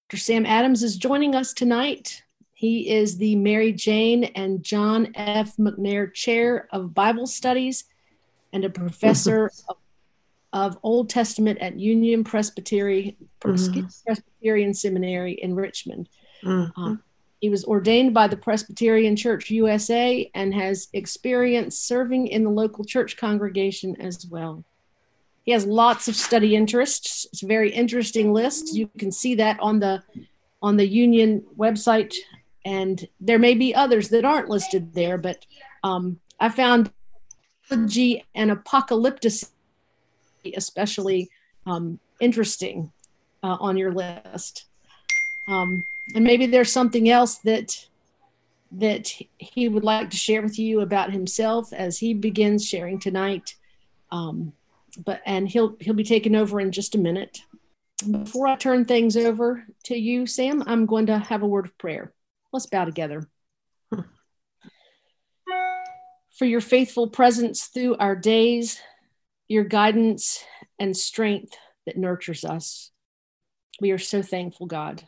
Dr. Sam Adams is joining us tonight. He is the Mary Jane and John F. McNair Chair of Bible Studies and a professor of Old Testament at Union Presbyterian Seminary in Richmond. He was ordained by the Presbyterian Church USA and has experience serving in the local church congregation as well. He has lots of study interests. It's a very interesting list. You can see that on the Union website, and there may be others that aren't listed there, but I found theology and apocalyptics especially interesting on your list. And maybe there's something else that he would like to share with you about himself as he begins sharing tonight. And he'll be taking over in just a minute. Before I turn things over to you, Sam, I'm going to have a word of prayer. Let's bow together. For your faithful presence through our days, your guidance and strength that nurtures us. We are so thankful, God.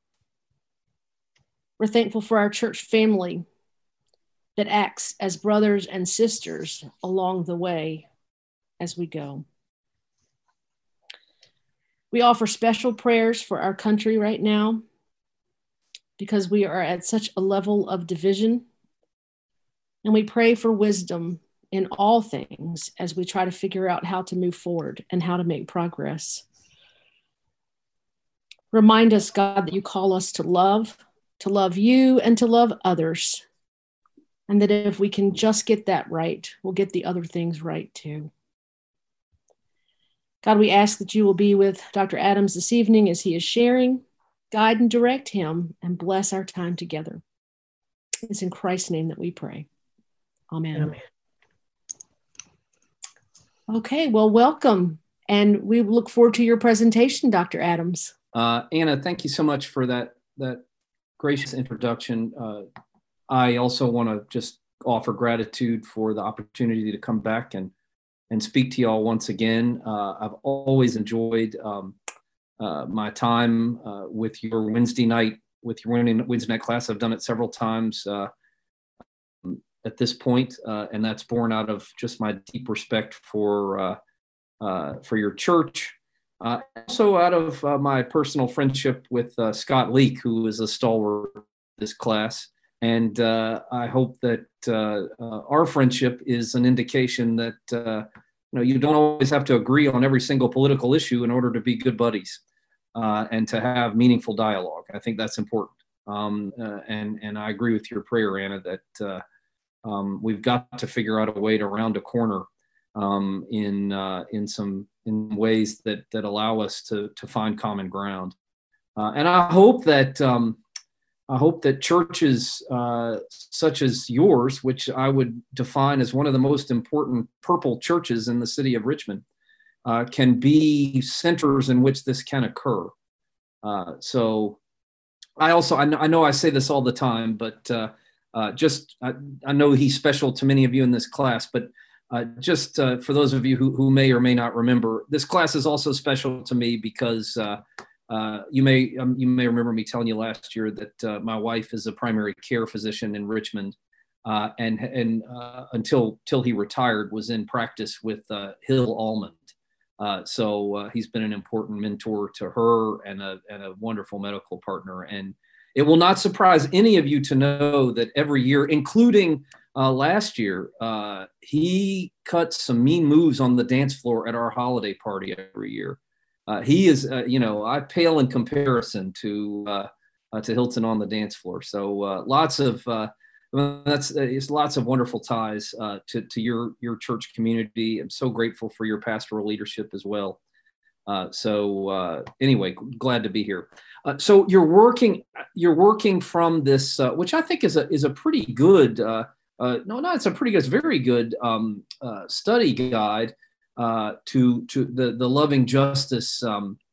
We're thankful for our church family that acts as brothers and sisters along the way as we go. We offer special prayers for our country right now because we are at such a level of division. And we pray for wisdom in all things as we try to figure out how to move forward and how to make progress. Remind us, God, that you call us to love you and to love others. And that if we can just get that right, we'll get the other things right too. God, we ask that you will be with Dr. Adams this evening as he is sharing, guide and direct him, and bless our time together. It's in Christ's name that we pray. Amen. Amen. Okay, well, welcome. And we look forward to your presentation, Dr. Adams. Anna, thank you so much for that gracious introduction. I also want to just offer gratitude for the opportunity to come back and speak to you all once again. I've always enjoyed my time with your Wednesday night class. I've done it several times at this point, and that's born out of just my deep respect for your church. Also out of my personal friendship with Scott Leak, who is a stalwart of this class. And I hope that our friendship is an indication that you don't always have to agree on every single political issue in order to be good buddies and to have meaningful dialogue. I think that's important. And I agree with your prayer, Anna, that we've got to figure out a way to round a corner in ways that allow us to find common ground. And I hope that churches such as yours, which I would define as one of the most important purple churches in the city of Richmond, can be centers in which this can occur. So I know I say this all the time, but I know he's special to many of you in this class, but just for those of you who may or may not remember, this class is also special to me because you may remember me telling you last year that my wife is a primary care physician in Richmond, and until he retired was in practice with Hill Almond. So he's been an important mentor to her and a wonderful medical partner. And it will not surprise any of you to know that every year, including last year, he cuts some mean moves on the dance floor at our holiday party every year. He is, I pale in comparison to Hilton on the dance floor. So lots of wonderful ties to your church community. I'm so grateful for your pastoral leadership as well. Anyway, glad to be here. So you're working from this, which I think is a pretty good. It's very good study guide to the loving justice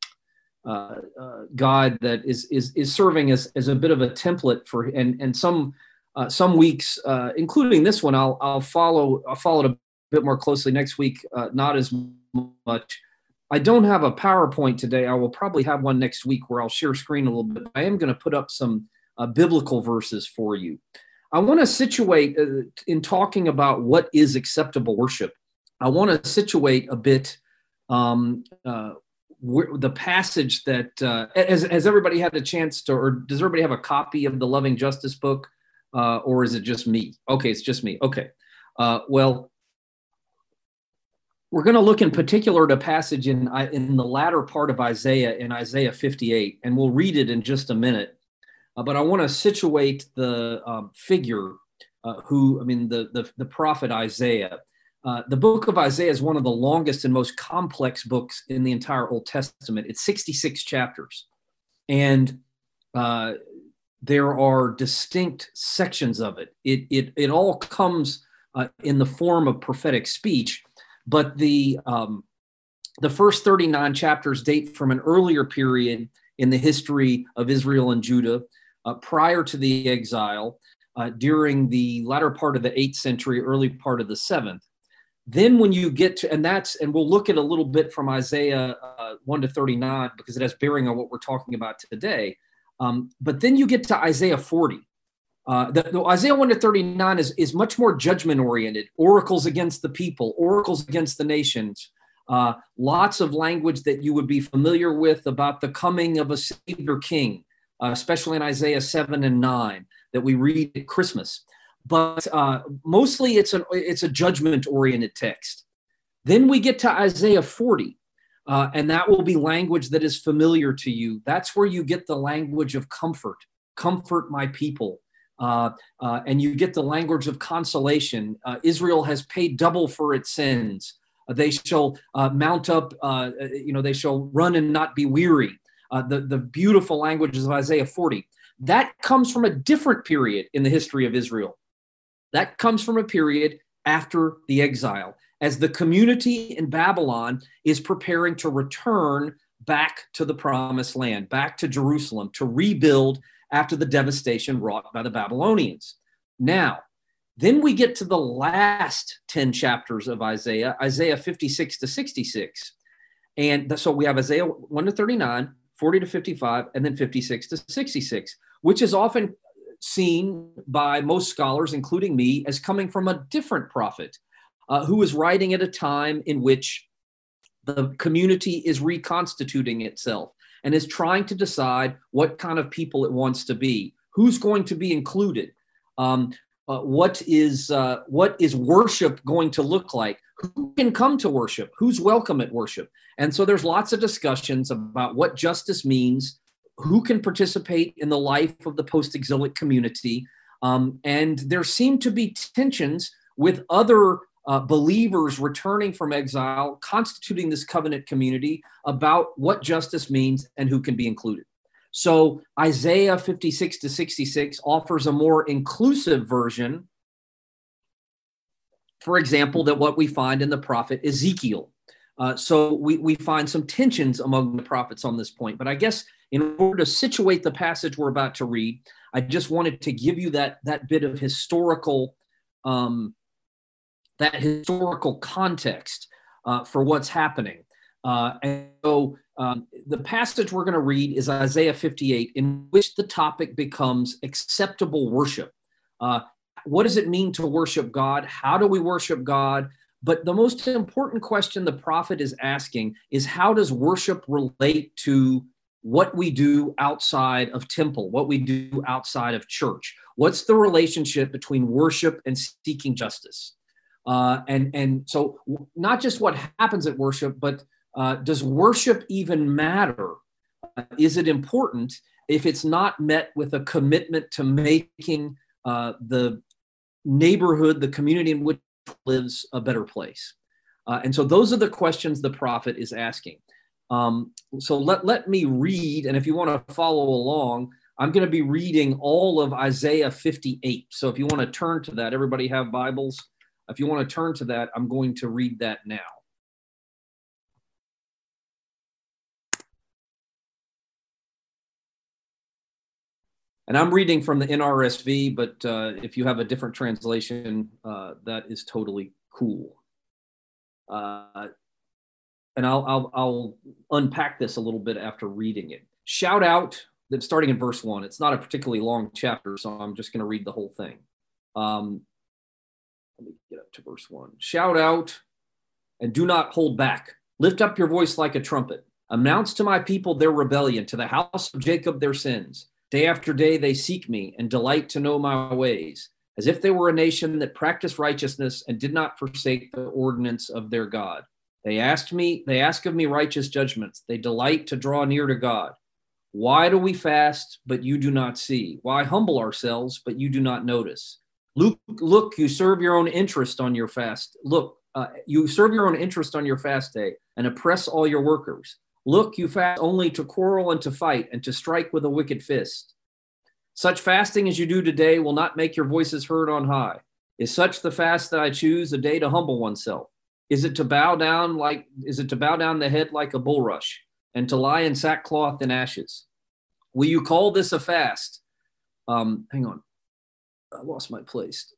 guide that is serving as a bit of a template for and some weeks, including this one, I'll follow it a bit more closely next week. Not as much, I don't have a PowerPoint today. I will probably have one next week where I'll share screen a little bit. I am going to put up some biblical verses for you. I want to situate in talking about what is acceptable worship. I want to situate a bit the passage that has everybody had a chance to, or does everybody have a copy of the Loving Justice book, or is it just me? Okay, it's just me. Okay, well, we're going to look in particular at a passage in the latter part of Isaiah, in Isaiah 58, and we'll read it in just a minute. But I want to situate the figure the prophet Isaiah. The book of Isaiah is one of the longest and most complex books in the entire Old Testament. It's 66 chapters. And there are distinct sections of it. It all comes in the form of prophetic speech. But the first 39 chapters date from an earlier period in the history of Israel and Judah, prior to the exile, during the latter part of the 8th century, early part of the 7th. Then when you get to, and we'll look at a little bit from Isaiah 1 to 39, because it has bearing on what we're talking about today. But then you get to Isaiah 40. The Isaiah 1 to 39 is much more judgment oriented, oracles against the people, oracles against the nations, lots of language that you would be familiar with about the coming of a Savior King, especially in Isaiah 7 and 9 that we read at Christmas. But mostly it's a judgment oriented text. Then we get to Isaiah 40. And that will be language that is familiar to you. That's where you get the language of comfort my people. And you get the language of consolation. Israel has paid double for its sins. They shall mount up, they shall run and not be weary. The beautiful languages of Isaiah 40. That comes from a different period in the history of Israel. That comes from a period after the exile, as the community in Babylon is preparing to return back to the promised land, back to Jerusalem, to rebuild after the devastation wrought by the Babylonians. Now, then we get to the last 10 chapters of Isaiah, Isaiah 56 to 66. And so we have Isaiah 1 to 39, 40 to 55, and then 56 to 66, which is often seen by most scholars, including me, as coming from a different prophet who was writing at a time in which the community is reconstituting itself and is trying to decide what kind of people it wants to be, who's going to be included, what is worship going to look like, who can come to worship, who's welcome at worship. And so there's lots of discussions about what justice means, who can participate in the life of the post-exilic community. And there seem to be tensions with other believers returning from exile, constituting this covenant community, about what justice means and who can be included. So Isaiah 56 to 66 offers a more inclusive version, for example, than what we find in the prophet Ezekiel. So we find some tensions among the prophets on this point. But I guess in order to situate the passage we're about to read, I just wanted to give you that bit of historical context for what's happening. And so the passage we're going to read is Isaiah 58, in which the topic becomes acceptable worship. What does it mean to worship God? How do we worship God? But the most important question the prophet is asking is, how does worship relate to what we do outside of temple, what we do outside of church? What's the relationship between worship and seeking justice? And so not just what happens at worship, but does worship even matter? Is it important if it's not met with a commitment to making the neighborhood, the community in which lives, a better place? And so those are the questions the prophet is asking. So let me read, and if you want to follow along, I'm going to be reading all of Isaiah 58. So if you want to turn to that, everybody have Bibles? If you want to turn to that, I'm going to read that now. And I'm reading from the NRSV, but if you have a different translation, that is totally cool. and I'll unpack this a little bit after reading it. Shout out, that's starting in verse 1. It's not a particularly long chapter, so I'm just going to read the whole thing. Let me get up to verse 1. Shout out and do not hold back. Lift up your voice like a trumpet. Announce to my people their rebellion, to the house of Jacob their sins. Day after day they seek me and delight to know my ways, as if they were a nation that practiced righteousness and did not forsake the ordinance of their God. They ask of me righteous judgments. They delight to draw near to God. Why do we fast, but you do not see? Why humble ourselves, but you do not notice? Look, you serve your own interest on your fast. You serve your own interest on your fast day and oppress all your workers. Look, you fast only to quarrel and to fight and to strike with a wicked fist. Such fasting as you do today will not make your voices heard on high. Is such the fast that I choose, a day to humble oneself? Is it to bow down the head like a bulrush and to lie in sackcloth and ashes? Will you call this a fast? Hang on, I lost my place.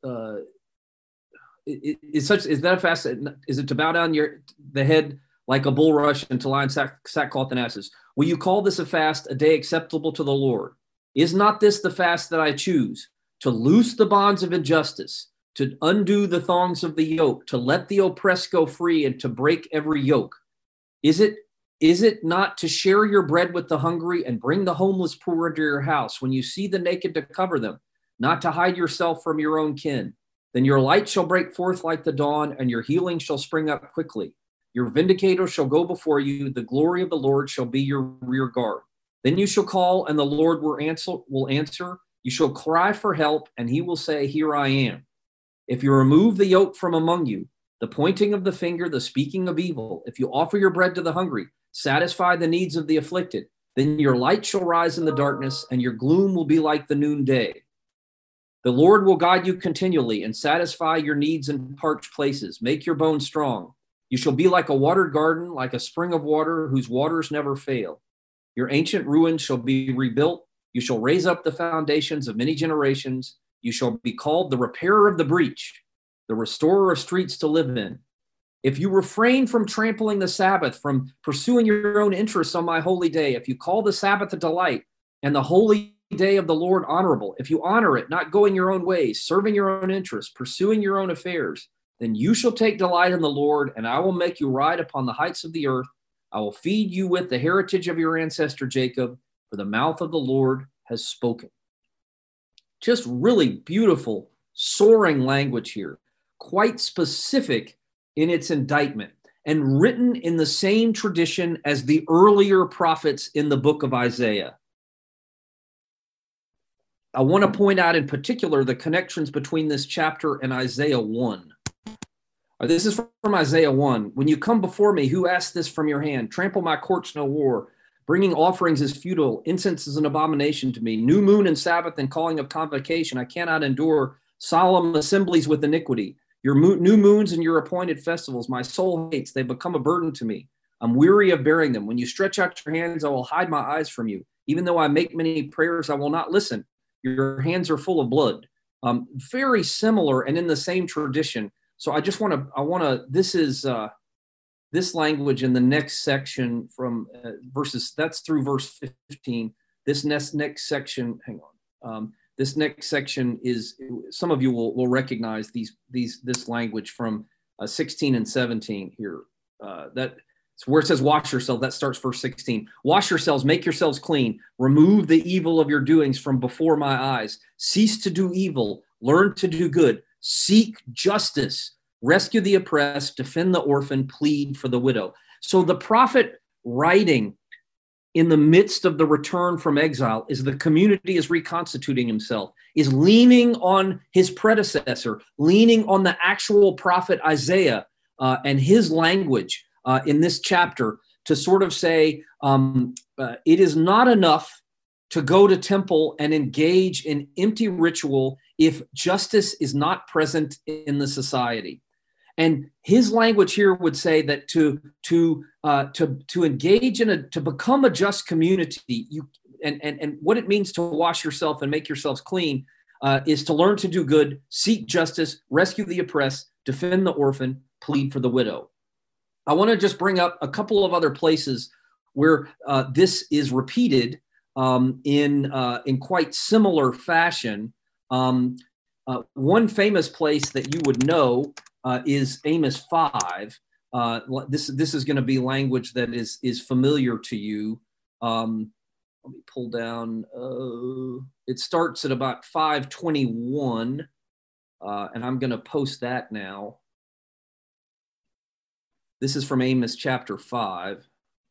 Is that a fast? Is it to bow down the head like a bulrush and to lie in sackcloth and ashes? Will you call this a fast, a day acceptable to the Lord? Is not this the fast that I choose? To loose the bonds of injustice, to undo the thongs of the yoke, to let the oppressed go free, and to break every yoke? Is it not to share your bread with the hungry and bring the homeless poor into your house, when you see the naked to cover them, not to hide yourself from your own kin? Then your light shall break forth like the dawn, and your healing shall spring up quickly. Your vindicator shall go before you. The glory of the Lord shall be your rear guard. Then you shall call, and the Lord will answer. You shall cry for help, and he will say, here I am. If you remove the yoke from among you, the pointing of the finger, the speaking of evil, if you offer your bread to the hungry, satisfy the needs of the afflicted, then your light shall rise in the darkness, and your gloom will be like the noonday. The Lord will guide you continually and satisfy your needs in parched places. Make your bones strong. You shall be like a watered garden, like a spring of water whose waters never fail. Your ancient ruins shall be rebuilt. You shall raise up the foundations of many generations. You shall be called the repairer of the breach, the restorer of streets to live in. If you refrain from trampling the Sabbath, from pursuing your own interests on my holy day, if you call the Sabbath a delight and the holy day of the Lord honorable, if you honor it, not going your own ways, serving your own interests, pursuing your own affairs, then you shall take delight in the Lord, and I will make you ride upon the heights of the earth. I will feed you with the heritage of your ancestor Jacob, for the mouth of the Lord has spoken. Just really beautiful, soaring language here, quite specific in its indictment, and written in the same tradition as the earlier prophets in the book of Isaiah. I want to point out in particular the connections between this chapter and Isaiah 1. This is from Isaiah 1. When you come before me, who asked this from your hand? Trample my courts, no war. Bringing offerings is futile. Incense is an abomination to me. New moon and Sabbath and calling of convocation. I cannot endure solemn assemblies with iniquity. Your new moons and your appointed festivals, my soul hates. They become a burden to me. I'm weary of bearing them. When you stretch out your hands, I will hide my eyes from you. Even though I make many prayers, I will not listen. Your hands are full of blood. Very similar and in the same tradition. So I want to, this is this language in the next section from verses, that's through verse 15. This next section, hang on. This next section is, some of you will recognize this language from 16 and 17 here. That's where it says wash yourselves. That starts verse 16. Wash yourselves, make yourselves clean. Remove the evil of your doings from before my eyes. Cease to do evil. Learn to do good. Seek justice. Rescue the oppressed. Defend the orphan. Plead for the widow. So the prophet writing in the midst of the return from exile, is the community is reconstituting himself, is leaning on his predecessor, leaning on the actual prophet Isaiah and his language in this chapter to sort of say, it is not enough to go to temple and engage in empty ritual if justice is not present in the society. And his language here would say that to engage in to become a just community, and what it means to wash yourself and make yourselves clean is to learn to do good, seek justice, rescue the oppressed, defend the orphan, plead for the widow. I want to just bring up a couple of other places where this is repeated in quite similar fashion. One famous place that you would know is Amos 5. This is going to be language that is familiar to you. Let me pull down. It starts at about 5:21, and I'm going to post that now. This is from Amos chapter 5.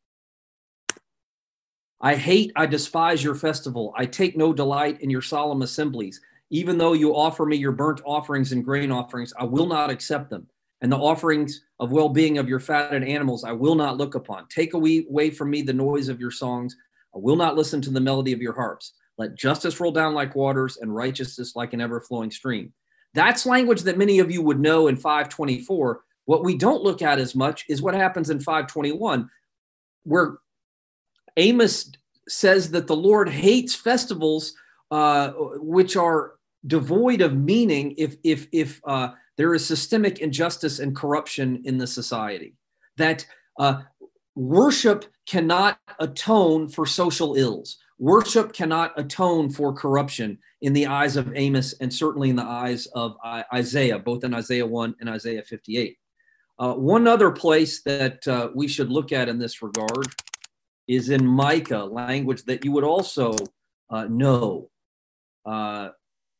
I despise your festival. I take no delight in your solemn assemblies. Even though you offer me your burnt offerings and grain offerings, I will not accept them. And the offerings of well-being of your fatted animals, I will not look upon. Take away from me the noise of your songs. I will not listen to the melody of your harps. Let justice roll down like waters and righteousness like an ever-flowing stream. That's language that many of you would know in 5:24. What we don't look at as much is what happens in 5:21, where Amos says that the Lord hates festivals which are devoid of meaning if there is systemic injustice and corruption in the society. That worship cannot atone for social ills. Worship cannot atone for corruption in the eyes of Amos and certainly in the eyes of Isaiah, both in Isaiah 1 and Isaiah 58. One other place that we should look at in this regard is in Micah, language that you would also know. And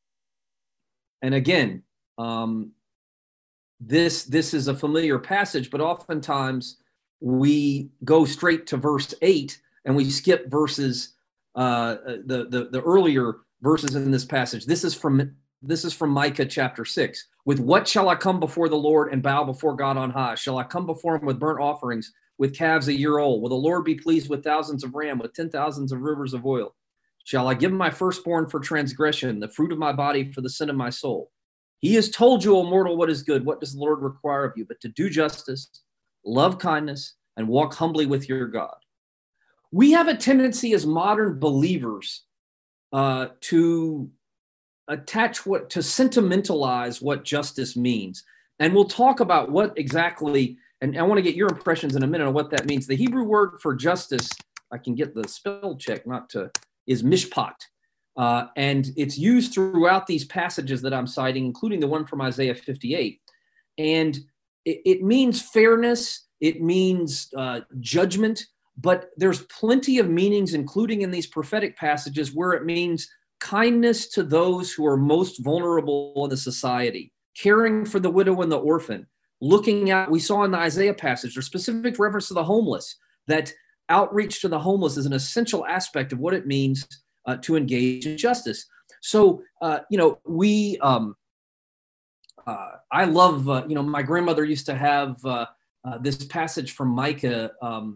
again, this is a familiar passage, but oftentimes we go straight to verse 8 and we skip verses, the earlier verses in this passage. This is from Micah chapter 6. With what shall I come before the Lord and bow before God on high? Shall I come before him with burnt offerings, with calves a year old? Will the Lord be pleased with thousands of ram, with 10,000s of rivers of oil? Shall I give my firstborn for transgression, the fruit of my body for the sin of my soul? He has told you, O mortal, what is good. What does the Lord require of you? But to do justice, love kindness, and walk humbly with your God. We have a tendency as modern believers to sentimentalize what justice means. And we'll talk about what exactly, and I want to get your impressions in a minute on what that means. The Hebrew word for justice, I can get the spell check is mishpat. And it's used throughout these passages that I'm citing, including the one from Isaiah 58. And it means fairness, it means judgment, but there's plenty of meanings, including in these prophetic passages, where it means kindness to those who are most vulnerable in the society, caring for the widow and the orphan, looking at, we saw in the Isaiah passage, there's specific reference to the homeless, that outreach to the homeless is an essential aspect of what it means to engage in justice. So, I love, my grandmother used to have this passage from Micah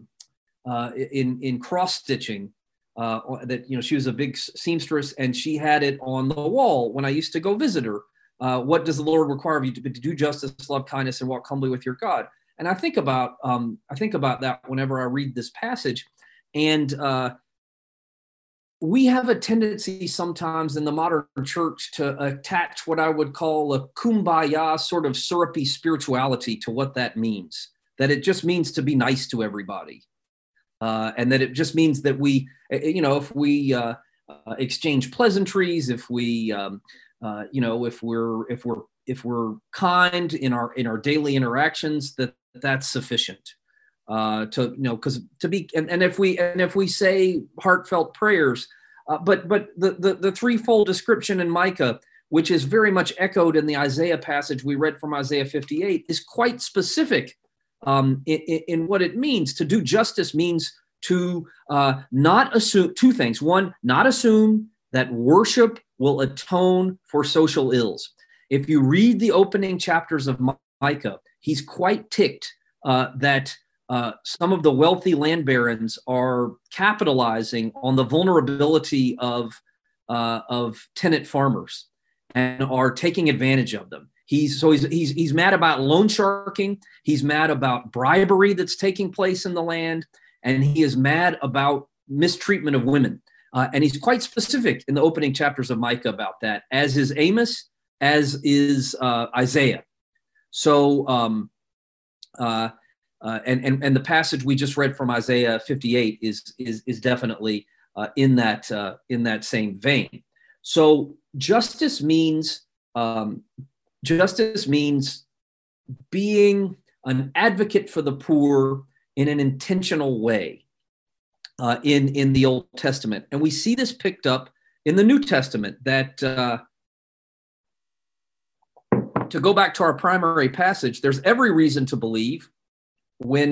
in cross stitching. That she was a big seamstress and she had it on the wall when I used to go visit her. What does the Lord require of you to do justice, love kindness, and walk humbly with your God? And I think about that whenever I read this passage. And we have a tendency sometimes in the modern church to attach what I would call a kumbaya sort of syrupy spirituality to what that means. That it just means to be nice to everybody. And that it just means that we, if we exchange pleasantries, if we, if we're kind in our daily interactions, that's sufficient. Because if we say heartfelt prayers, but the threefold description in Micah, which is very much echoed in the Isaiah passage we read from Isaiah 58, is quite specific. In what it means. To do justice means to not assume two things. One, not assume that worship will atone for social ills. If you read the opening chapters of Micah, he's quite ticked that some of the wealthy land barons are capitalizing on the vulnerability of tenant farmers and are taking advantage of them. He's mad about loan sharking. He's mad about bribery that's taking place in the land, and he is mad about mistreatment of women. And he's quite specific in the opening chapters of Micah about that, as is Amos, as is Isaiah. So And the passage we just read from Isaiah 58 is definitely in that same vein. So justice means being an advocate for the poor in an intentional way in the Old Testament, and we see this picked up in the New Testament. That to go back to our primary passage, there's every reason to believe when,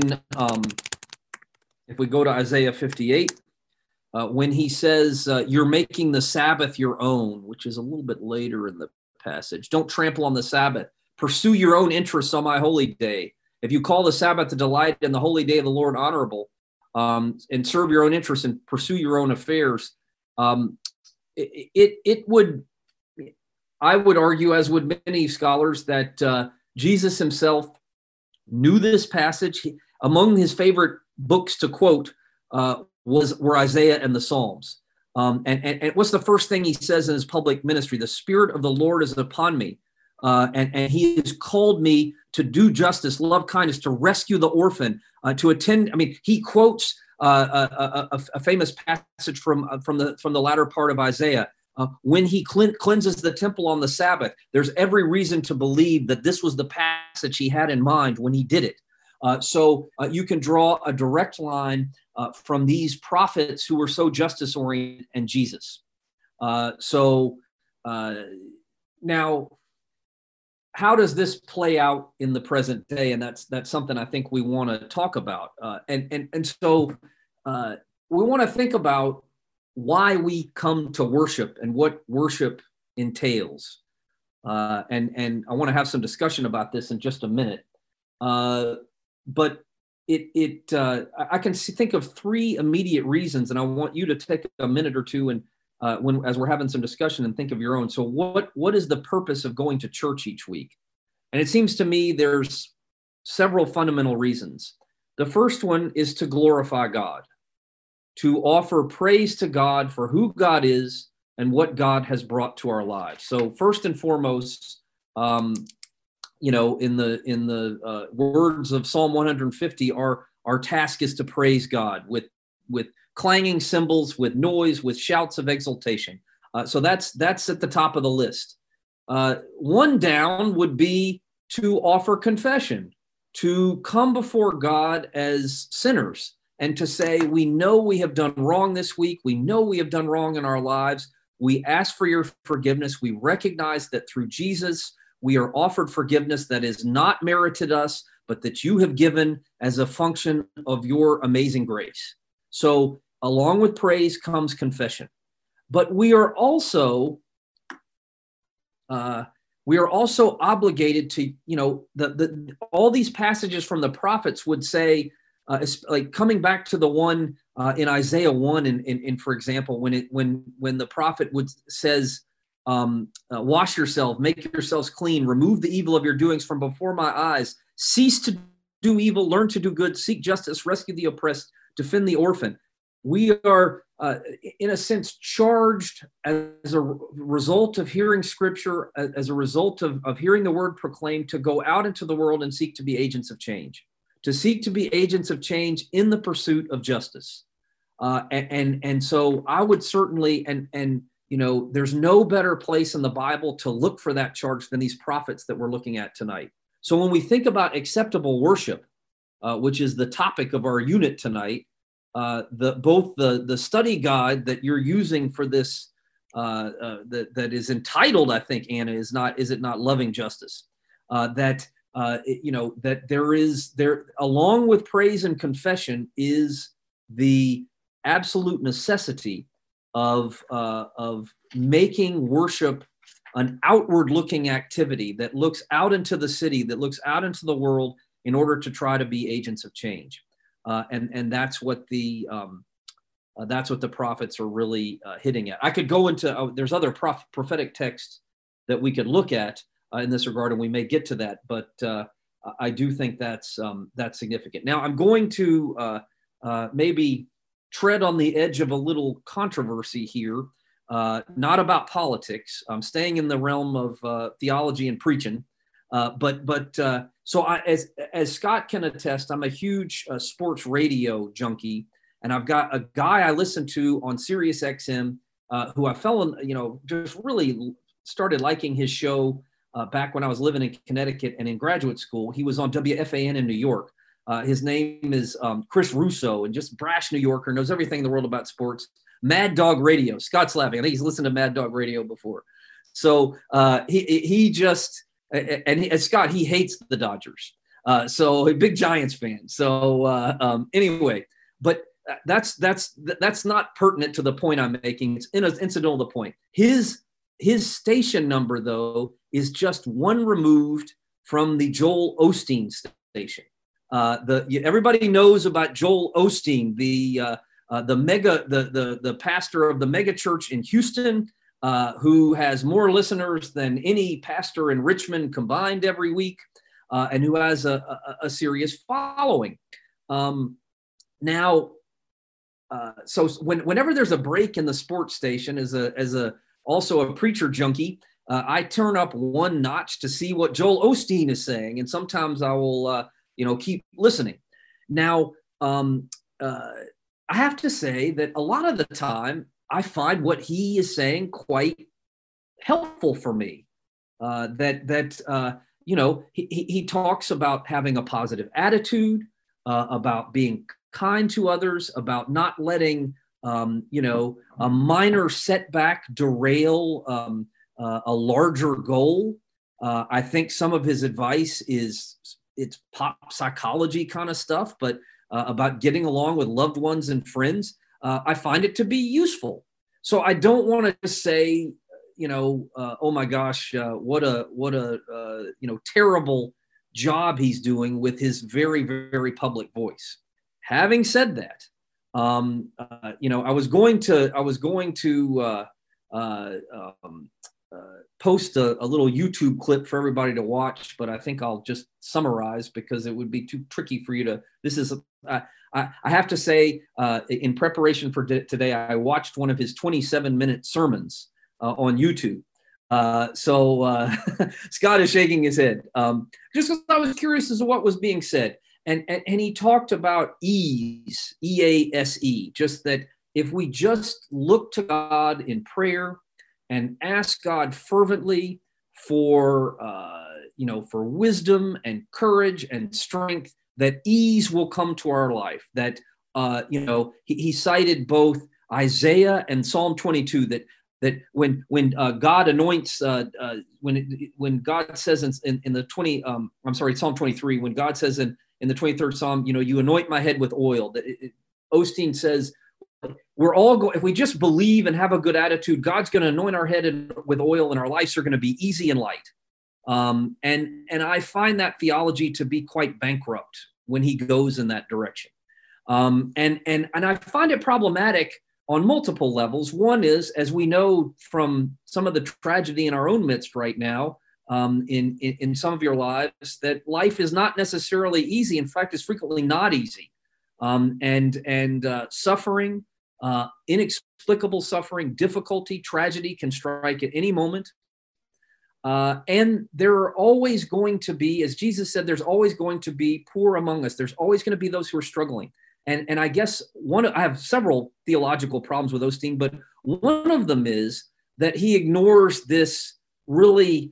if we go to Isaiah 58, when he says, you're making the Sabbath your own, which is a little bit later in the passage. Don't trample on the Sabbath. Pursue your own interests on my holy day. If you call the Sabbath a delight and the holy day of the Lord honorable, and serve your own interests and pursue your own affairs, it would, I would argue, as would many scholars, that Jesus himself knew this passage. Among his favorite books to quote were Isaiah and the Psalms. And what's the first thing he says in his public ministry? The Spirit of the Lord is upon me, and he has called me to do justice, love kindness, to rescue the orphan, to attend. I mean, he quotes a famous passage from the latter part of Isaiah. When he cleanses the temple on the Sabbath, there's every reason to believe that this was the passage he had in mind when he did it. So you can draw a direct line from these prophets who were so justice-oriented and Jesus. Now, how does this play out in the present day? And that's something I think we want to talk about. So we want to think about why we come to worship and what worship entails. And I want to have some discussion about this in just a minute. But I can think of three immediate reasons, and I want you to take a minute or two and as we're having some discussion, and think of your own. So what is the purpose of going to church each week? And it seems to me there's several fundamental reasons. The first one is to glorify God, to offer praise to God for who God is and what God has brought to our lives. So first and foremost, in the words of Psalm 150, our task is to praise God with clanging cymbals, with noise, with shouts of exultation. So that's at the top of the list. One down would be to offer confession, to come before God as sinners and to say, we know we have done wrong this week. We know we have done wrong in our lives. We ask for your forgiveness. We recognize that through Jesus, we are offered forgiveness that is not merited us, but that you have given as a function of your amazing grace. So along with praise comes confession. But we are also obligated to, all these passages from the prophets would say, like coming back to the one in Isaiah 1, in for example, when the prophet says, wash yourself, make yourselves clean, remove the evil of your doings from before my eyes, cease to do evil, learn to do good, seek justice, rescue the oppressed, defend the orphan. We are, in a sense, charged as a result of hearing scripture, as a result of hearing the word proclaimed, to go out into the world and seek to be agents of change, to seek to be agents of change in the pursuit of justice. And so I would certainly, there's no better place in the Bible to look for that charge than these prophets that we're looking at tonight. So when we think about acceptable worship, which is the topic of our unit tonight, both the study guide that you're using for this, that is entitled, I think, Anna, is it not Loving Justice? That there along with praise and confession is the absolute necessity of making worship an outward-looking activity that looks out into the city, that looks out into the world in order to try to be agents of change. And that's what the prophets are really hitting at. I could go into there's other prophetic texts that we could look at in this regard, and we may get to that. But I do think that's significant. Now I'm going to maybe tread on the edge of a little controversy here, not about politics. I'm staying in the realm of theology and preaching, So as Scott can attest, I'm a huge sports radio junkie, and I've got a guy I listen to on Sirius XM who I fell in, just really started liking his show back when I was living in Connecticut and in graduate school. He was on WFAN in New York. His name is Chris Russo, and just brash New Yorker, knows everything in the world about sports. Mad Dog Radio. Scott's laughing. I think he's listened to Mad Dog Radio before. So Scott, he hates the Dodgers. So a big Giants fan. So anyway, but that's not pertinent to the point I'm making. It's incidental to the point. His station number, though, is just one removed from the Joel Osteen station. Everybody knows about Joel Osteen, the pastor of the mega church in Houston, who has more listeners than any pastor in Richmond combined every week, and who has a serious following. So whenever there's a break in the sports station, also a preacher junkie, I turn up one notch to see what Joel Osteen is saying, and sometimes I will keep listening. Now, I have to say that a lot of the time I find what he is saying quite helpful for me. He talks about having a positive attitude, about being kind to others, about not letting a minor setback derail a larger goal. I think some of his advice it's pop psychology kind of stuff, but about getting along with loved ones and friends, I find it to be useful. So I don't want to just say, oh my gosh, what a terrible job he's doing with his very, very public voice. Having said that, I was going to post a little YouTube clip for everybody to watch, but I think I'll just summarize because it would be too tricky for you to. I have to say, in preparation for today, I watched one of his 27-minute sermons on YouTube. So Scott is shaking his head just because I was curious as to what was being said. And he talked about ease, EASE, just that if we just look to God in prayer and ask God fervently for wisdom and courage and strength, that ease will come to our life. That he cited both Isaiah and Psalm 22. That when God anoints, when God says in the Psalm 23, when God says in the 23rd Psalm, you anoint my head with oil. Osteen says, if we just believe and have a good attitude, God's going to anoint our head with oil, and our lives are going to be easy and light. And I find that theology to be quite bankrupt when he goes in that direction. And I find it problematic on multiple levels. One is, as we know from some of the tragedy in our own midst right now, in some of your lives, that life is not necessarily easy. In fact, it's frequently not easy. And suffering, inexplicable suffering, difficulty, tragedy can strike at any moment. And there are always going to be, as Jesus said, there's always going to be poor among us. There's always going to be those who are struggling. And I guess I have several theological problems with Osteen, but one of them is that he ignores this really,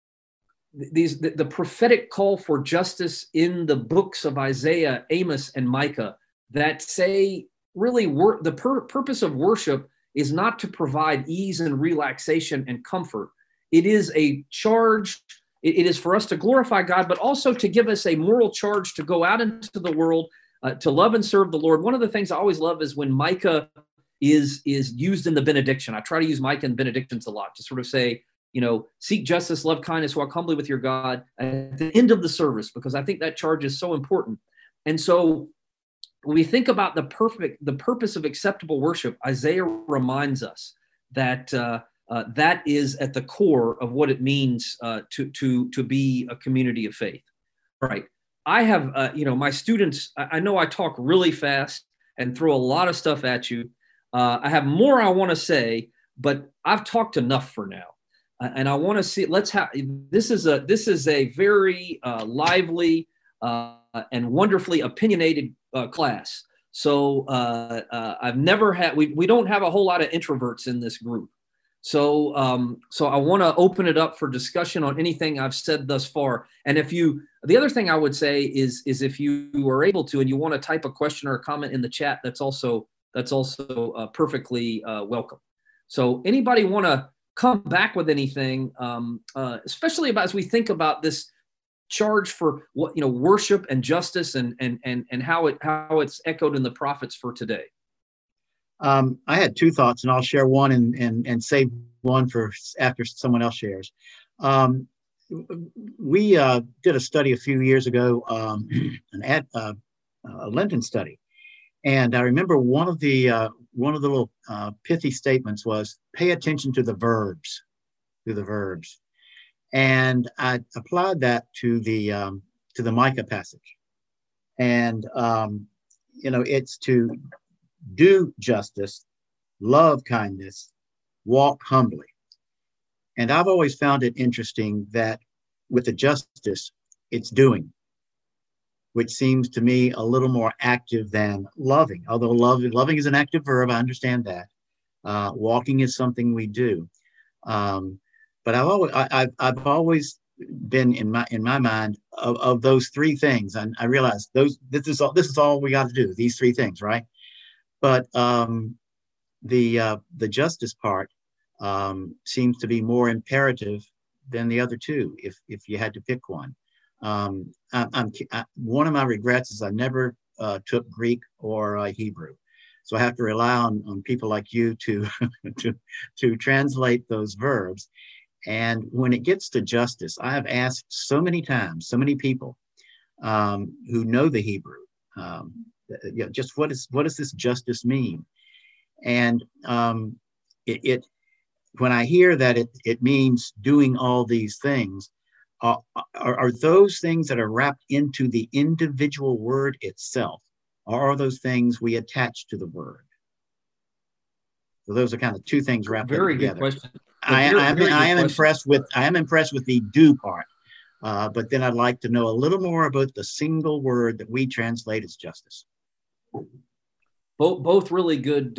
the prophetic call for justice in the books of Isaiah, Amos, and Micah that say really the purpose of worship is not to provide ease and relaxation and comfort. It is a charge. It is for us to glorify God, but also to give us a moral charge to go out into the world, to love and serve the Lord. One of the things I always love is when Micah is used in the benediction. I try to use Micah and benedictions a lot to sort of say, seek justice, love kindness, walk humbly with your God at the end of the service, because I think that charge is so important. And so when we think about the purpose of acceptable worship, Isaiah reminds us that that is at the core of what it means to be a community of faith. All right. I have, my students, I know I talk really fast and throw a lot of stuff at you. I have more I want to say, but I've talked enough for now. and I want to see. Let's have this is a very lively and wonderfully opinionated class. So I've never had. We don't have a whole lot of introverts in this group. So I want to open it up for discussion on anything I've said thus far. And the other thing I would say is if you are able to, and you want to type a question or a comment in the chat, that's also perfectly welcome. So anybody want to come back with anything, especially as we think about this charge for worship and justice and how it's echoed in the prophets for today? I had two thoughts, and I'll share one and save one for after someone else shares. We did a study a few years ago, a Lenten study, and I remember one of the little pithy statements was, "Pay attention to the verbs." And I applied that to the Micah passage, and it's to do justice, love kindness, walk humbly. And I've always found it interesting that with the justice, it's doing, which seems to me a little more active than loving. Although loving is an active verb, I understand that. Walking is something we do. But I've always been in my mind of those three things, and I realize this is all we got to do. These three things, right? But the justice part seems to be more imperative than the other two, if you had to pick one. One of my regrets is I never took Greek or Hebrew, so I have to rely on people like you to to translate those verbs. And when it gets to justice, I have asked so many times, so many people who know the Hebrew, just what does this justice mean? And when I hear that it means doing all these things, are those things that are wrapped into the individual word itself, or are those things we attach to the word? So those are kind of two things wrapped together. Very good question. I am impressed with the do part, but then I'd like to know a little more about the single word that we translate as justice. Both really good,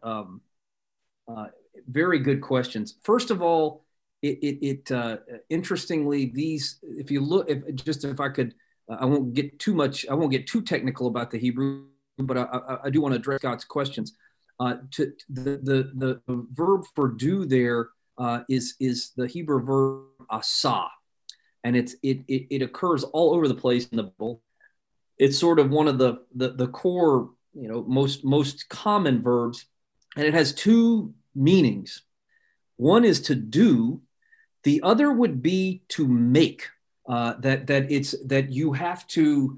very good questions. First of all, interestingly, these, if you look, if I could, I won't get too technical about the Hebrew, but I do want to address God's questions. To the verb for do there is the Hebrew verb asa, and it occurs all over the place in the Bible. It's sort of one of the core, most common verbs, and it has two meanings. One is to do, the other would be to make. That you have to,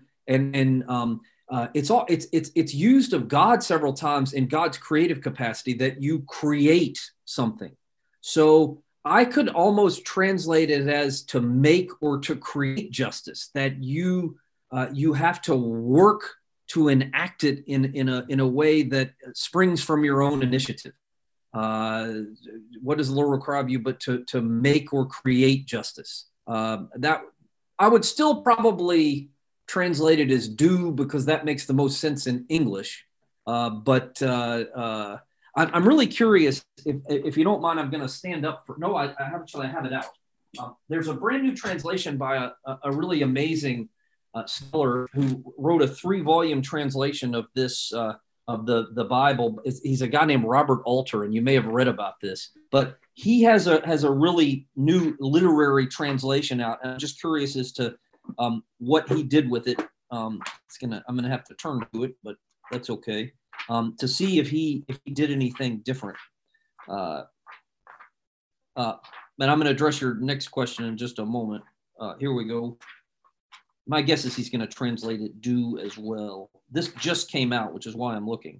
it's used of God several times in God's creative capacity, that you create something. So I could almost translate it as to make or to create justice, that you have to work to enact it in a way that springs from your own initiative. What does the Lord require of you but to make or create justice? That I would still probably translate it as do, because that makes the most sense in English. But I'm really curious, if you don't mind, I'm going to stand up for, no, I have it out. There's a brand new translation by a really amazing scholar who wrote a 3-volume translation of this, of the Bible. He's a guy named Robert Alter, and you may have read about this, but he has a really new literary translation out. And I'm just curious as to what he did with it. I'm gonna have to turn to it, but that's okay. To see if he did anything different. And I'm going to address your next question in just a moment. Here we go. My guess is he's going to translate it do as well. This just came out, which is why I'm looking.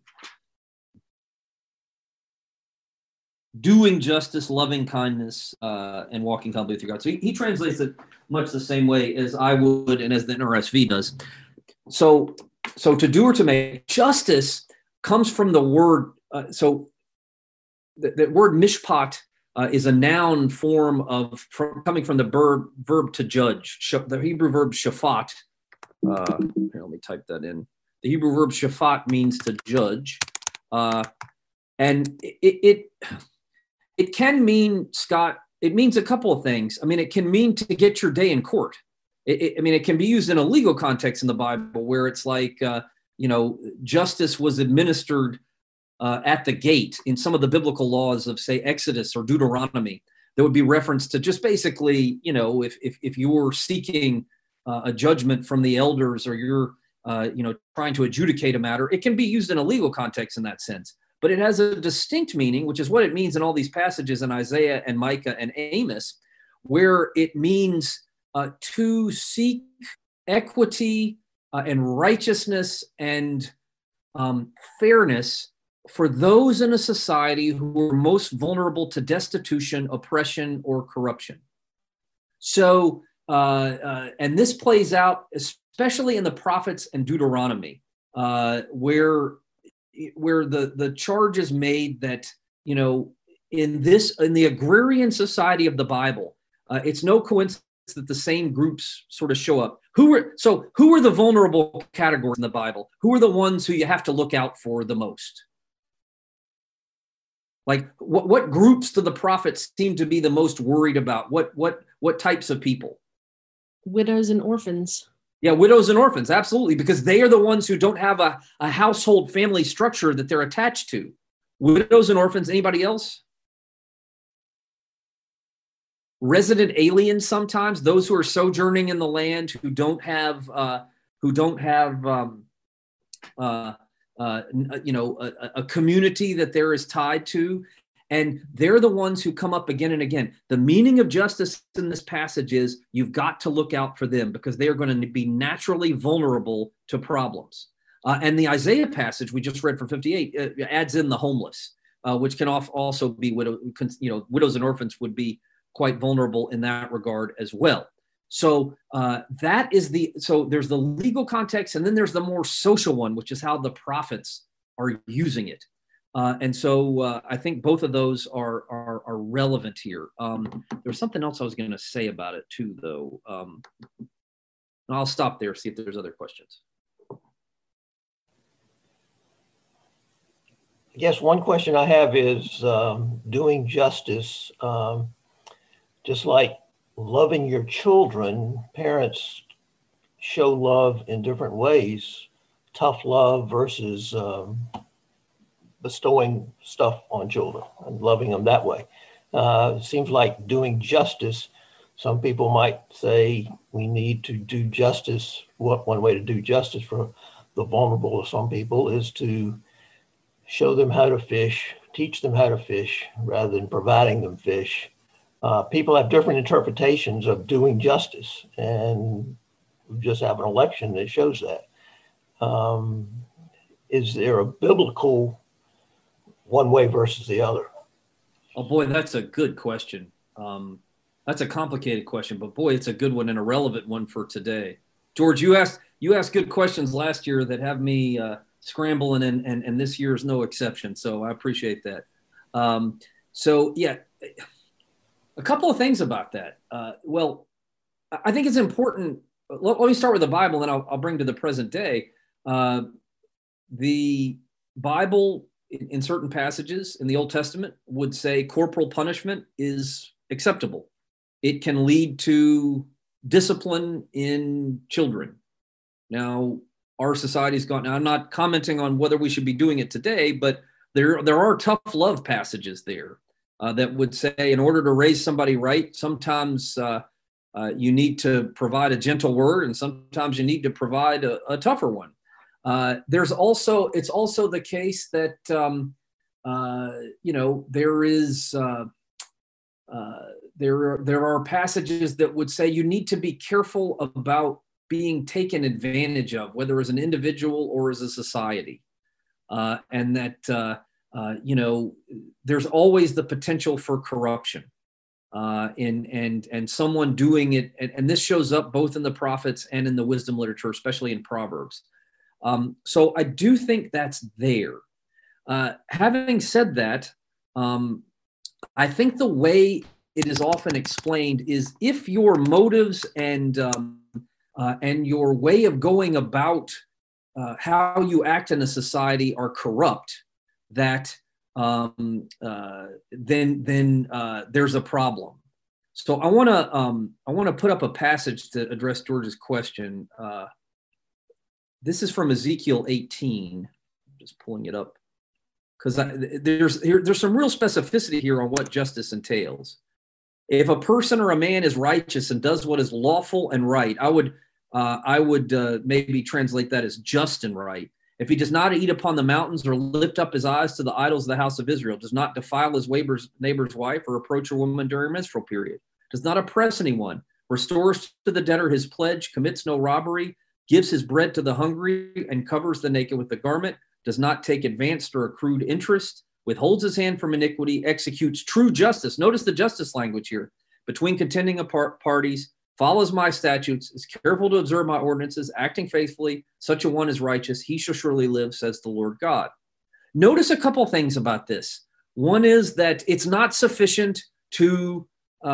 Doing justice, loving kindness, and walking humbly with your God. So he translates it much the same way as I would and as the NRSV does. So to do or to make, justice comes from the word. So the word mishpat is a noun form coming from the verb to judge. The Hebrew verb shafat. Here, let me type that in. The Hebrew verb shafat means to judge, and it can mean, Scott. It means a couple of things. I mean, it can mean to get your day in court. I mean, it can be used in a legal context in the Bible, where it's like, justice was administered at the gate in some of the biblical laws of, say, Exodus or Deuteronomy. There would be reference to just basically, if you were seeking a judgment from the elders, or you're, trying to adjudicate a matter, it can be used in a legal context in that sense. But it has a distinct meaning, which is what it means in all these passages in Isaiah and Micah and Amos, where it means to seek equity and righteousness and fairness for those in a society who are most vulnerable to destitution, oppression, or corruption. So, and this plays out especially in the prophets and Deuteronomy, where the charge is made that, in the agrarian society of the Bible, it's no coincidence that the same groups sort of show up. Who are the vulnerable categories in the Bible? Who are the ones who you have to look out for the most? Like, what groups do the prophets seem to be the most worried about? What types of people? Widows and orphans. Yeah, widows and orphans, absolutely, because they are the ones who don't have a household family structure that they're attached to. Widows and orphans. Anybody else? Resident aliens, sometimes those who are sojourning in the land, who don't have a community that there is tied to, and they're the ones who come up again and again. The meaning of justice in this passage is you've got to look out for them, because they are going to be naturally vulnerable to problems. And the Isaiah passage we just read from 58 adds in the homeless, which can also be widows and orphans would be quite vulnerable in that regard as well. So there's the legal context, and then there's the more social one, which is how the prophets are using it. And so I think both of those are relevant here. There's something else I was going to say about it too, though. I'll stop there, see if there's other questions. I guess one question I have is doing justice. Just like loving your children, parents show love in different ways. Tough love versus bestowing stuff on children and loving them that way. It seems like doing justice, some people might say we need to do justice. One way to do justice for the vulnerable of some people is to show them how to fish, teach them how to fish, rather than providing them fish. People have different interpretations of doing justice, and we just have an election that shows that. Is there a biblical one way versus the other? Oh boy, that's a good question. That's a complicated question, but boy, it's a good one and a relevant one for today. George, you asked good questions last year that have me scrambling, and this year is no exception. So I appreciate that. So yeah. A couple of things about that. Well, I think it's important. Let me start with the Bible, and I'll bring to the present day. The Bible, in certain passages in the Old Testament, would say corporal punishment is acceptable. It can lead to discipline in children. Now, our society's gone. Now, I'm not commenting on whether we should be doing it today, but there are tough love passages there. That would say, in order to raise somebody right, sometimes you need to provide a gentle word, and sometimes you need to provide a tougher one. It's also the case that there are passages that would say you need to be careful about being taken advantage of, whether as an individual or as a society, and that. There's always the potential for corruption, and someone doing it, and this shows up both in the prophets and in the wisdom literature, especially in Proverbs. So I do think that's there. Having said that, I think the way it is often explained is if your motives and your way of going about how you act in a society are corrupt, that then there's a problem. So I want to put up a passage to address George's question. This is from Ezekiel 18. I'm just pulling it up because there's some real specificity here on what justice entails. If a person or a man is righteous and does what is lawful and right, I would maybe translate that as just and right. If he does not eat upon the mountains or lift up his eyes to the idols of the house of Israel, does not defile his neighbor's wife or approach a woman during a menstrual period, does not oppress anyone, restores to the debtor his pledge, commits no robbery, gives his bread to the hungry, and covers the naked with the garment, does not take advanced or accrued interest, withholds his hand from iniquity, executes true justice. Notice the justice language here. Between contending parties, follows my statutes, is careful to observe my ordinances, acting faithfully, such a one is righteous, he shall surely live, says the Lord God. Notice a couple things about this. One is that it's not sufficient to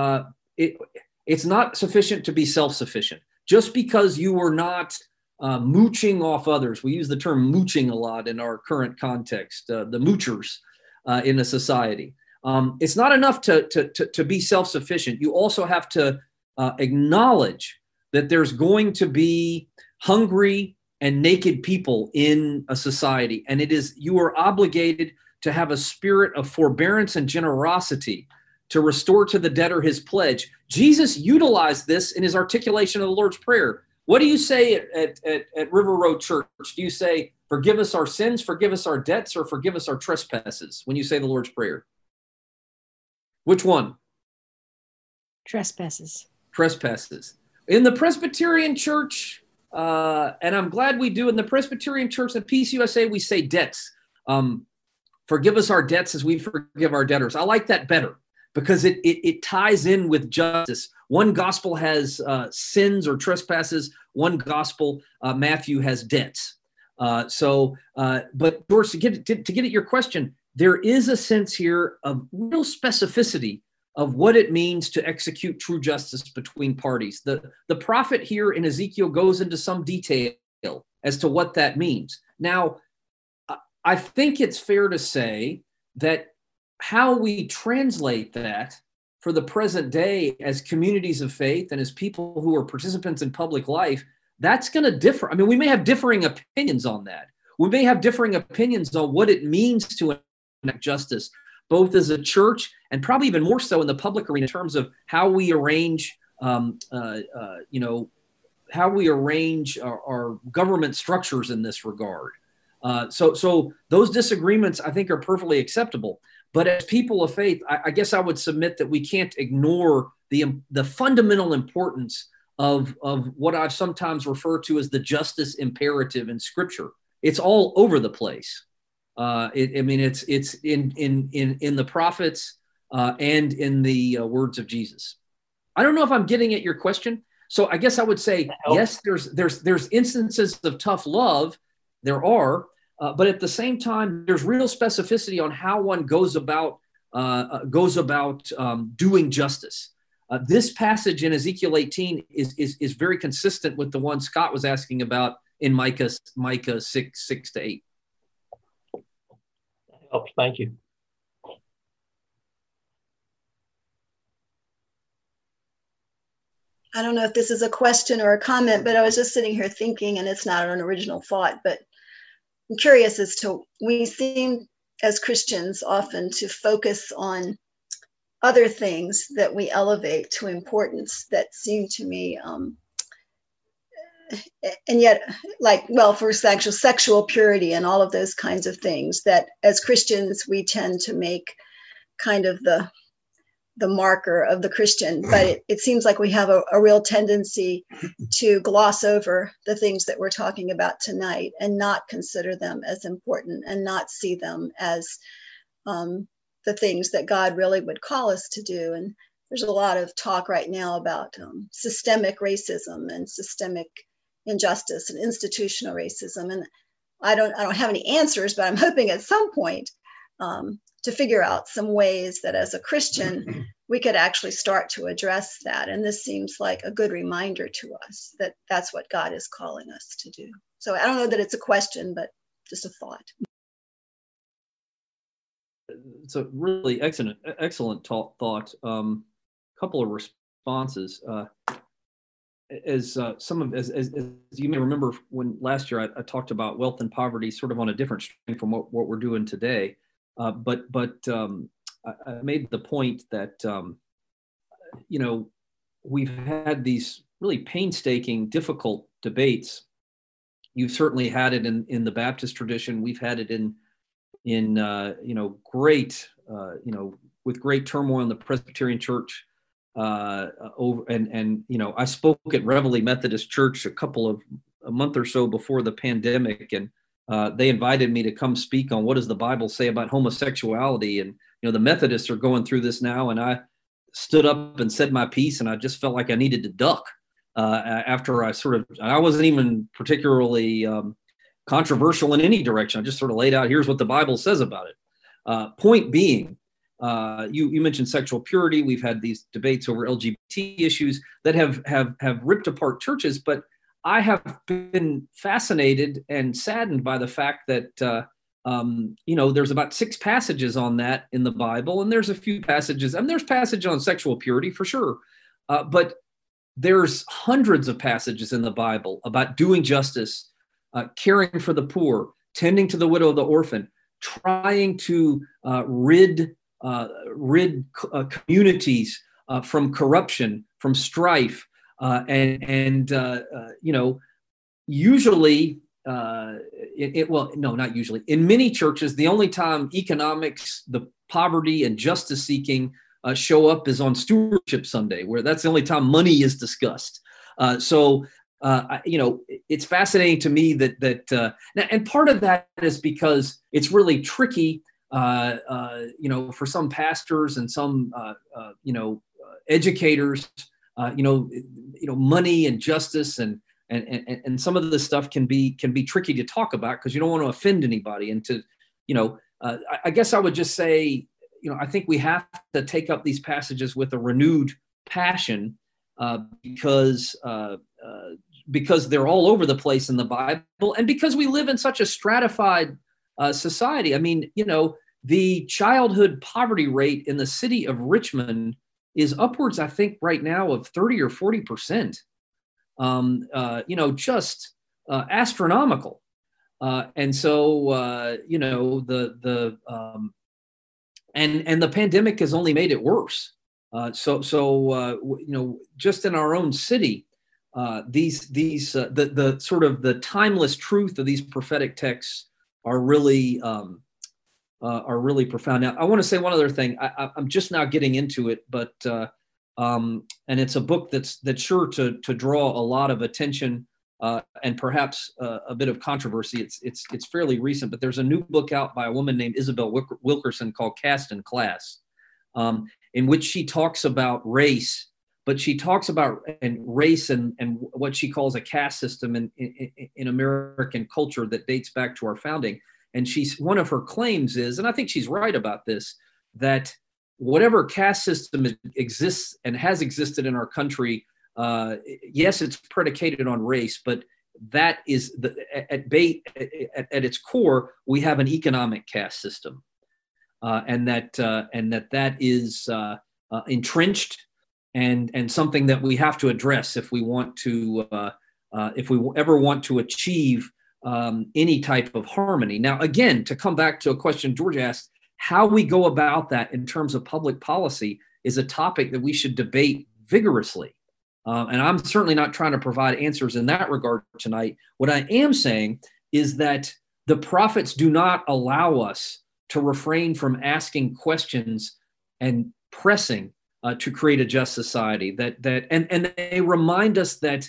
it's not sufficient to be self-sufficient. Just because you are not mooching off others, we use the term mooching a lot in our current context, the moochers in a society. It's not enough to be self-sufficient. You also have to acknowledge that there's going to be hungry and naked people in a society. And you are obligated to have a spirit of forbearance and generosity to restore to the debtor his pledge. Jesus utilized this in his articulation of the Lord's Prayer. What do you say at River Road Church? Do you say, forgive us our sins, forgive us our debts, or forgive us our trespasses when you say the Lord's Prayer? Which one? Trespasses. Trespasses. In the Presbyterian Church, and I'm glad we do, in the Presbyterian Church at Peace USA, we say debts. Forgive us our debts as we forgive our debtors. I like that better because it ties in with justice. One gospel has sins or trespasses. One gospel, Matthew, has debts. But George, to get at your question, there is a sense here of real specificity of what it means to execute true justice between parties. The prophet here in Ezekiel goes into some detail as to what that means. Now, I think it's fair to say that how we translate that for the present day as communities of faith and as people who are participants in public life, that's going to differ. I mean, we may have differing opinions on that. We may have differing opinions on what it means to enact justice, both as a church and probably even more so in the public arena in terms of how we arrange, how we arrange our government structures in this regard. So those disagreements, I think, are perfectly acceptable. But as people of faith, I guess I would submit that we can't ignore the fundamental importance of what I've sometimes referred to as the justice imperative in Scripture. It's all over the place. It's in the prophets and in the words of Jesus. I don't know if I'm getting at your question. So I guess I would say yes. There's instances of tough love. There are. But at the same time, there's real specificity on how one goes about doing justice. This passage in Ezekiel 18 is very consistent with the one Scott was asking about in Micah 6:6-8. That helps. Thank you. I don't know if this is a question or a comment, but I was just sitting here thinking, and it's not an original thought, but I'm curious as to, we seem as Christians often to focus on other things that we elevate to importance that seem to me, and yet, for example, sexual purity and all of those kinds of things that as Christians, we tend to make kind of the marker of the Christian, but it seems like we have a real tendency to gloss over the things that we're talking about tonight and not consider them as important and not see them as the things that God really would call us to do. And there's a lot of talk right now about systemic racism and systemic injustice and institutional racism. And I don't have any answers, but I'm hoping at some point to figure out some ways that as a Christian, we could actually start to address that. And this seems like a good reminder to us that that's what God is calling us to do. So I don't know that it's a question, but just a thought. It's a really excellent thought. Couple of responses. As you may remember, when last year I talked about wealth and poverty sort of on a different string from what we're doing today. But I made the point that, we've had these really painstaking, difficult debates. You've certainly had it in the Baptist tradition. We've had it with great turmoil in the Presbyterian Church. I spoke at Reveille Methodist Church a month or so before the pandemic, and they invited me to come speak on what does the Bible say about homosexuality. And, the Methodists are going through this now. And I stood up and said my piece, and I just felt like I needed to duck after I wasn't even particularly controversial in any direction. I just sort of laid out, here's what the Bible says about it. Point being, you mentioned sexual purity. We've had these debates over LGBT issues that have ripped apart churches, but I have been fascinated and saddened by the fact that, there's about 6 passages on that in the Bible, and there's a few passages, and there's passage on sexual purity for sure. But there's hundreds of passages in the Bible about doing justice, caring for the poor, tending to the widow of the orphan, trying to rid communities from corruption, from strife, usually, not usually. In many churches, the only time economics, the poverty, and justice seeking show up is on Stewardship Sunday, where that's the only time money is discussed. It's fascinating to me that and part of that is because it's really tricky, for some pastors and some, educators, money and justice and some of this stuff can be tricky to talk about because you don't want to offend anybody. And I guess I would just say, I think we have to take up these passages with a renewed passion because they're all over the place in the Bible, and because we live in such a stratified society. I mean, the childhood poverty rate in the city of Richmond is upwards, I think, right now of 30 or 40%. Just astronomical. And the pandemic has only made it worse. Just in our own city, the sort of the timeless truth of these prophetic texts are really profound. Now, I want to say one other thing. I'm just now getting into it, but and it's a book that's sure to draw a lot of attention and perhaps a bit of controversy. It's fairly recent, but there's a new book out by a woman named Isabel Wilkerson called Caste and Class, in which she talks about race, but she talks about race and what she calls a caste system in American culture that dates back to our founding. And one of her claims is, and I think she's right about this, that whatever caste system exists and has existed in our country, yes, it's predicated on race, but that is at its core, we have an economic caste system, and that is entrenched and something that we have to address if we want to if we ever want to achieve any type of harmony. Now, again, to come back to a question George asked, how we go about that in terms of public policy is a topic that we should debate vigorously. And I'm certainly not trying to provide answers in that regard tonight. What I am saying is that the prophets do not allow us to refrain from asking questions and pressing to create a just society. And they remind us that,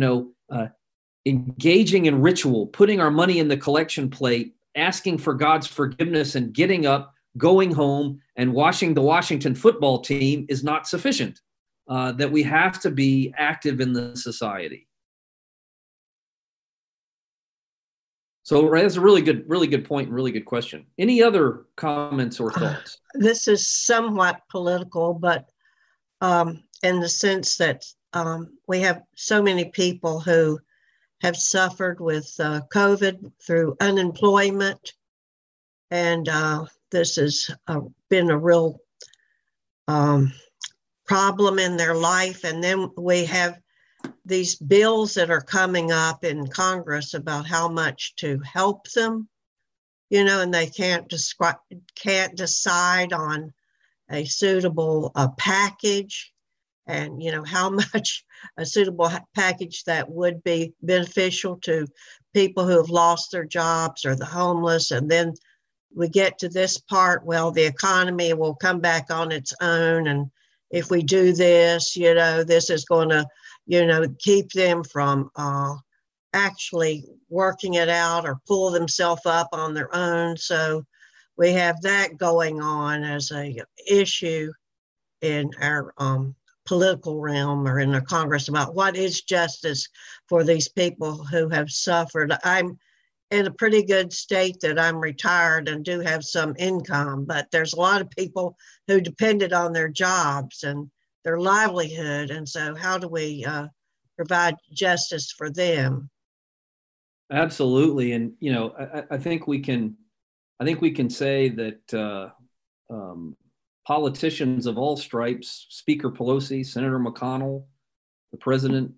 engaging in ritual, putting our money in the collection plate, asking for God's forgiveness, and getting up, going home, and watching the Washington football team is not sufficient. That we have to be active in the society. So that's a really good point and really good question. Any other comments or thoughts? This is somewhat political, but in the sense that we have so many people who have suffered with COVID through unemployment. And this has been a real problem in their life. And then we have these bills that are coming up in Congress about how much to help them, and they can't decide on a suitable package, and how much a suitable package that would be beneficial to people who have lost their jobs or the homeless. And then we get to this part, well, the economy will come back on its own, and if we do this, this is going to keep them from actually working it out or pull themselves up on their own. So we have that going on as a issue in our political realm or in the Congress about what is justice for these people who have suffered. I'm in a pretty good state that I'm retired and do have some income, but there's a lot of people who depended on their jobs and their livelihood. And so how do we provide justice for them? Absolutely. And, I think we can say that politicians of all stripes, Speaker Pelosi, Senator McConnell, the president,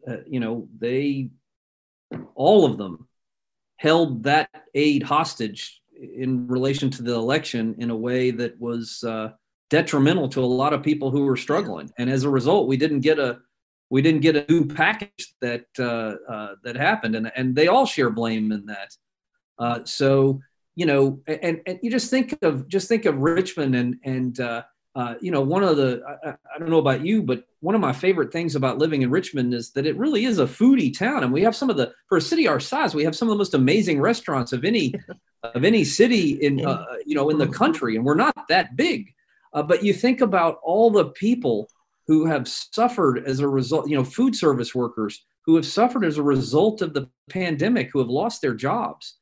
all of them held that aid hostage in relation to the election in a way that was detrimental to a lot of people who were struggling. And as a result, we didn't get a new package that happened, and they all share blame in that. So and you just think of Richmond and one of the I don't know about you, but one of my favorite things about living in Richmond is that it really is a foodie town, and we have for a city our size, we have some of the most amazing restaurants of any city in in the country, and we're not that big. But you think about all the people who have suffered as a result, food service workers who have suffered as a result of the pandemic, who have lost their jobs.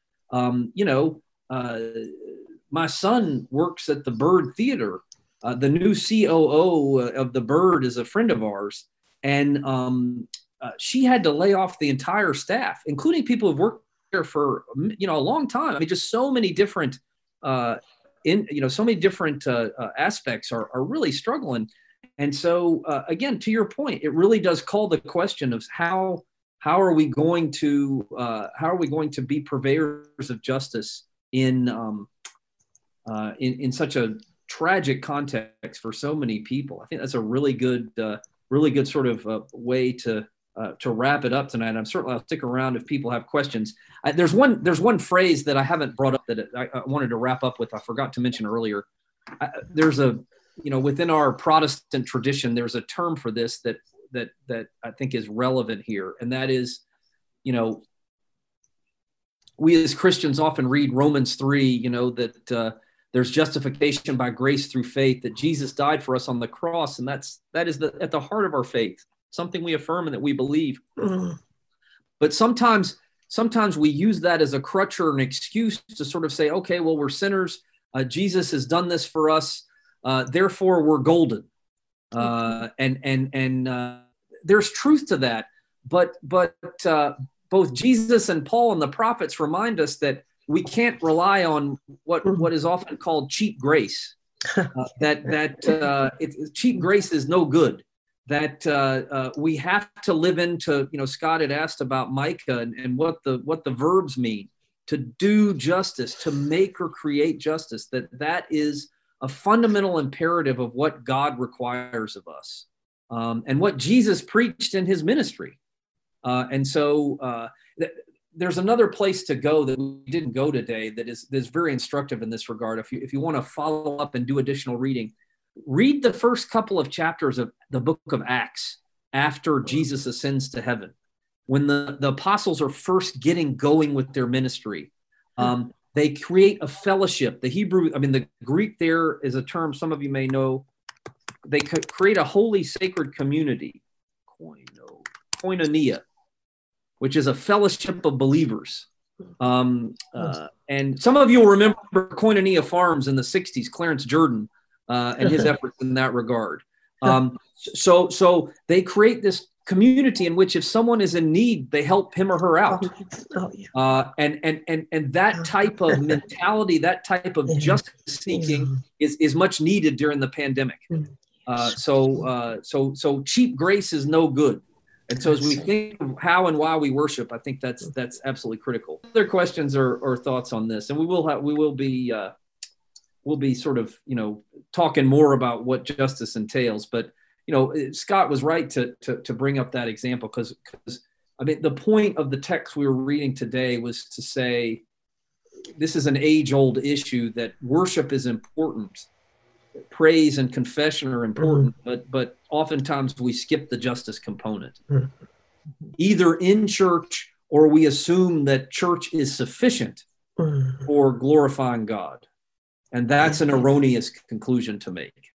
My son works at the Byrd Theater. The new COO of the Byrd is a friend of ours, and she had to lay off the entire staff, including people who've worked there for a long time. I mean, just so many different aspects are really struggling. And so again, to your point, it really does call the question of how are we going to be purveyors of justice in such a tragic context for so many people. I think that's a really good sort of way to wrap it up tonight. I'll stick around if people have questions. There's one phrase that I haven't brought up that I wanted to wrap up with. I forgot to mention earlier. Within our Protestant tradition, there's a term for this that I think is relevant here, and that is, we as Christians often read Romans 3, that there's justification by grace through faith, that Jesus died for us on the cross, and that is at the heart of our faith, something we affirm and that we believe. Mm. But sometimes we use that as a crutch or an excuse to sort of say, okay, well, we're sinners. Jesus has done this for us. Therefore, we're golden. And there's truth to that. But both Jesus and Paul and the prophets remind us that we can't rely on what is often called cheap grace. Cheap grace is no good. That we have to live into. Scott had asked about Micah and what the verbs mean: to do justice, to make or create justice. That is a fundamental imperative of what God requires of us, and what Jesus preached in his ministry. And so there's another place to go that we didn't go today that is very instructive in this regard. If you want to follow up and do additional reading, read the first couple of chapters of the book of Acts after Jesus ascends to heaven, when the apostles are first getting going with their ministry. They create a fellowship. The Greek there is a term some of you may know. They create a holy sacred community, koinonia, which is a fellowship of believers And some of you will remember Koinonia Farms in the 60s, Clarence Jordan and his efforts in that regard. So they create this community in which if someone is in need, they help him or her out. And that type of mentality, that type of justice seeking is much needed during the pandemic. So cheap grace is no good. And so as we think of how and why we worship, I think that's absolutely critical. Other questions or thoughts on this, and we'll be sort of, talking more about what justice entails. But, Scott was right to bring up that example because I mean, the point of the text we were reading today was to say, this is an age-old issue that worship is important. Praise and confession are important, but oftentimes we skip the justice component, either in church or we assume that church is sufficient for glorifying God. And that's an erroneous conclusion to make.